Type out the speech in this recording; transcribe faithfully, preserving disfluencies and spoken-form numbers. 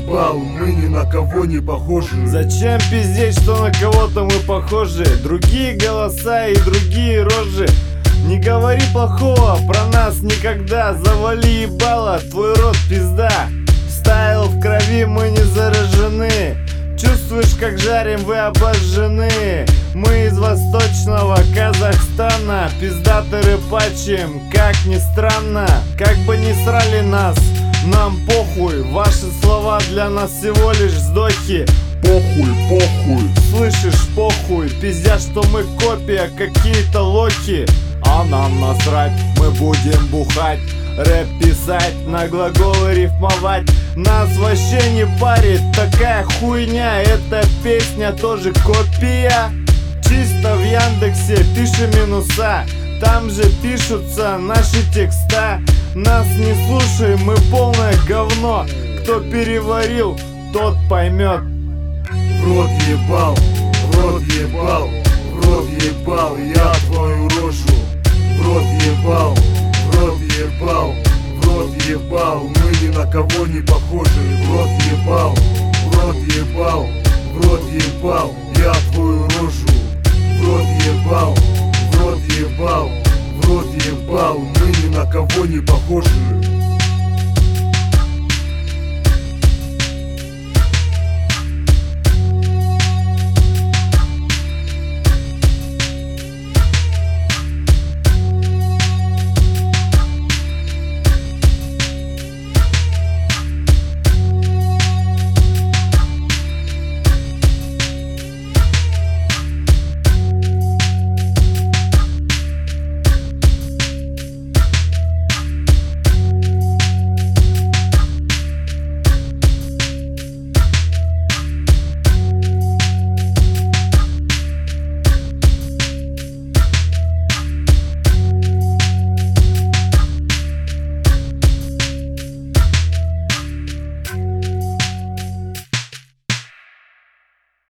ебал, мы ни на кого не похожи. Зачем пиздеть, что на кого-то мы похожи? Другие голоса и другие рожи. Не говори плохого про нас никогда. Завали ебало, твой рот пизда. Стайл в крови, мы не заражены. Чувствуешь, как жарим, вы обожжены. Мы из восточного Казахстана. Пиздато рыбачим, как ни странно. Как бы ни срали нас, нам похуй. Ваши слова для нас всего лишь вздохи. Похуй, похуй. Слышишь, похуй. Пиздят, что мы копия, какие-то лохи. А нам насрать, мы будем бухать, рэп писать, на глаголы рифмовать. Нас вообще не парит такая хуйня. Эта песня тоже копия. Чисто в Яндексе пишем минуса, там же пишутся наши текста. Нас не слушай, мы полное говно. Кто переварил, тот поймет. В рот ебал, в рот ебал, в рот ебал я твою рожу. В рот ебал, в рот ебал, в рот ебал, мы ни на кого не похожи. В рот ебал, в рот ебал, в рот ебал я твою рожу. В рот ебал, в рот ебал, в рот ебал, мы ни на кого не похожи.